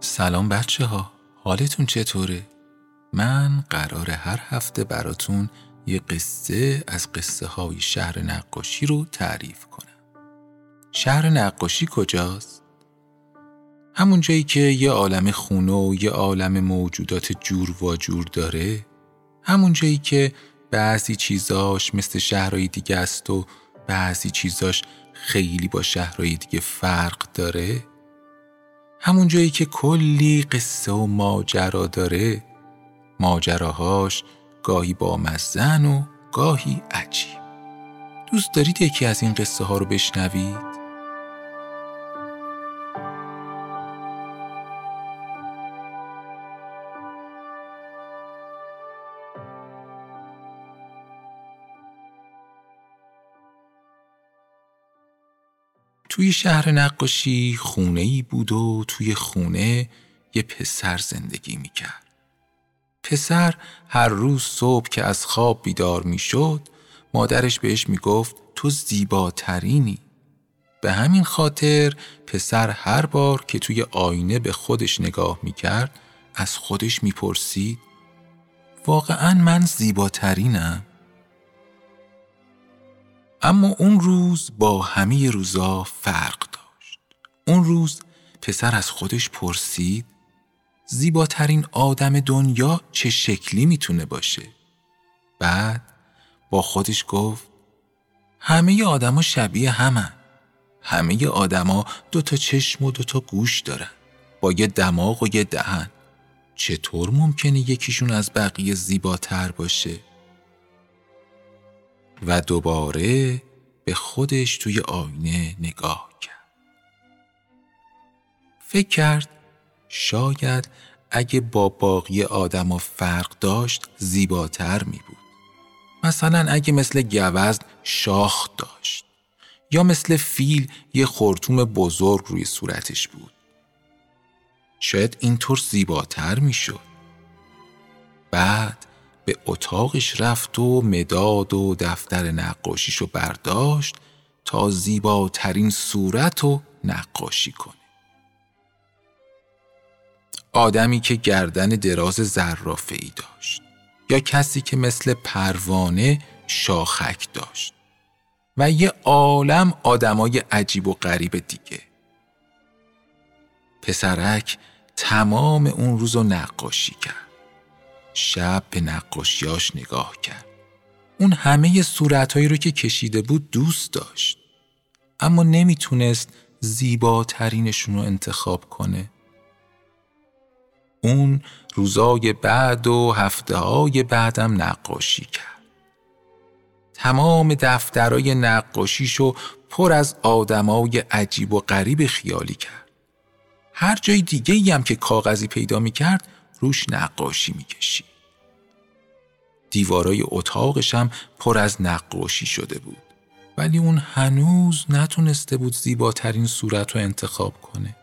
سلام بچه ها، حالتون چطوره؟ من قراره هر هفته براتون یه قصه از قصه های شهر نقاشی رو تعریف کنم. شهر نقاشی کجاست؟ همون جایی که یه عالم خونه و یه عالم موجودات جور و جور داره، همون جایی که بعضی چیزاش مثل شهرهای دیگه است و بعضی چیزاش خیلی با شهرهای دیگه فرق داره، همون جایی که کلی قصه و ماجرا داره، ماجراهاش گاهی با مزن و گاهی عجیب. دوست دارید یکی از این قصه ها رو بشنوید؟ توی شهر نقاشی خونه‌ای بود و توی خونه یه پسر زندگی میکرد. پسر هر روز صبح که از خواب بیدار میشد، مادرش بهش میگفت تو زیباترینی. به همین خاطر پسر هر بار که توی آینه به خودش نگاه میکرد، از خودش میپرسید واقعاً من زیباترینم؟ اما اون روز با همه روزا فرق داشت. اون روز پسر از خودش پرسید زیباترین آدم دنیا چه شکلی میتونه باشه؟ بعد با خودش گفت همه آدما شبیه همن. همه آدما 2 چشم و 2 گوش دارن، با یه دماغ و یه دهن. چطور ممکنه یکیشون از بقیه زیباتر باشه؟ و دوباره به خودش توی آینه نگاه کرد. فکر کرد شاید اگه با باقی آدما فرق داشت زیباتر می بود. مثلا اگه مثل گوزن شاخ داشت یا مثل فیل یه خرطوم بزرگ روی صورتش بود. شاید اینطور زیباتر می شد. بعد به اتاقش رفت و مداد و دفتر نقاشیشو برداشت تا زیباترین صورت رو نقاشی کنه. آدمی که گردن دراز زرافه‌ای داشت یا کسی که مثل پروانه شاخک داشت و یه عالم آدمای عجیب و غریب دیگه. پسرک تمام اون روزو نقاشی کرد. شب به نقاشیاش نگاه کرد. اون همه صورتهایی رو که کشیده بود دوست داشت، اما نمیتونست زیباترینشون رو انتخاب کنه. اون روزای بعد و هفته‌های بعدم نقاشی کرد. تمام دفترای نقاشیشو پر از آدمای عجیب و غریب خیالی کرد. هر جای دیگه‌ای هم که کاغذی پیدا می‌کرد روش نقاشی می‌کشید. دیوارای اتاقش هم پر از نقاشی شده بود، ولی اون هنوز نتونسته بود زیباترین صورت رو انتخاب کنه.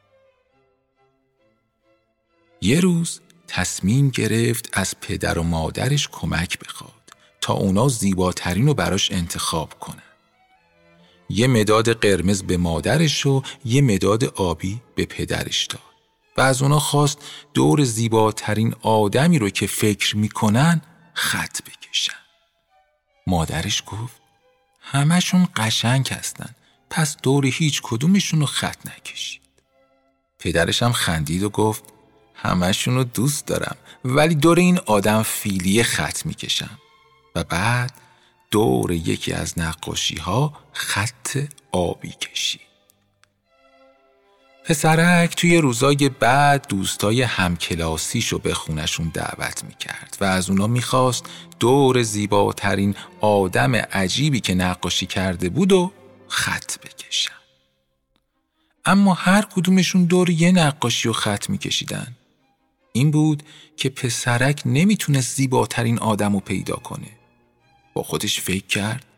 یه روز تصمیم گرفت از پدر و مادرش کمک بخواد تا اونا زیباترین رو براش انتخاب کنن. یه مداد قرمز به مادرش و یه مداد آبی به پدرش داد و از اونا خواست دور زیباترین آدمی رو که فکر میکنن خط بکشن. مادرش گفت همشون قشنگ هستن، پس دور هیچ کدومشون رو خط نکشید. پدرش هم خندید و گفت همشون رو دوست دارم، ولی دور این آدم فیلی خط میکشم. و بعد دور یکی از نقاشی ها خط آبی کشید. پسرک توی روزای بعد دوستای همکلاسیشو به خونشون دعوت میکرد و از اونا میخواست دور زیباترین آدم عجیبی که نقاشی کرده بود و خط بکشن. اما هر کدومشون دور یه نقاشی و خط میکشیدن. این بود که پسرک نمیتونست زیباترین آدم رو پیدا کنه. با خودش فکر کرد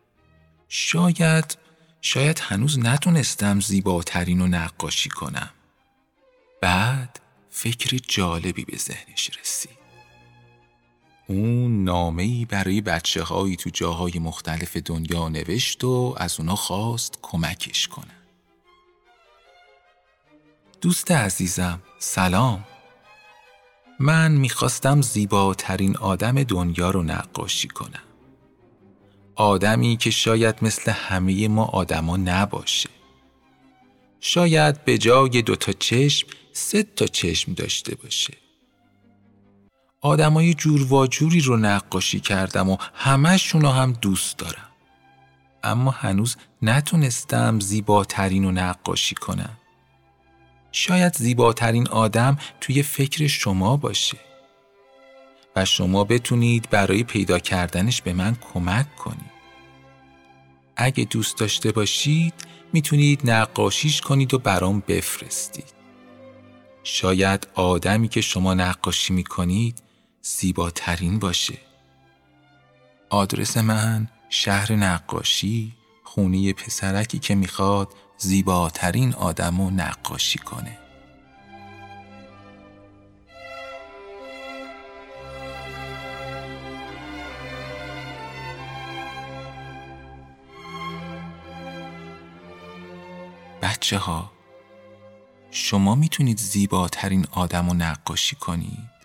شاید هنوز نتونستم زیباترین رو نقاشی کنم. بعد فکر جالبی به ذهنش رسید. اون نامه‌ای برای بچه‌هایی تو جاهای مختلف دنیا نوشت و از اونا خواست کمکش کنن. دوست عزیزم سلام. من میخواستم زیباترین آدم دنیا رو نقاشی کنم. آدمی که شاید مثل همه ما آدما نباشه. شاید به جای 2 چشم 3 چشم داشته باشه. آدمای جور و جوری رو نقاشی کردم و همه‌شونو هم دوست دارم. اما هنوز نتونستم زیباترین رو نقاشی کنم. شاید زیباترین آدم توی فکر شما باشه و شما بتونید برای پیدا کردنش به من کمک کنید. اگه دوست داشته باشید میتونید نقاشیش کنید و برام بفرستید. شاید آدمی که شما نقاشی میکنید زیباترین باشه. آدرس من شهر نقاشی، خونه پسرکی که میخواد زیباترین آدمو نقاشی کنه. بچه ها، شما میتونید زیباترین آدمو نقاشی کنید؟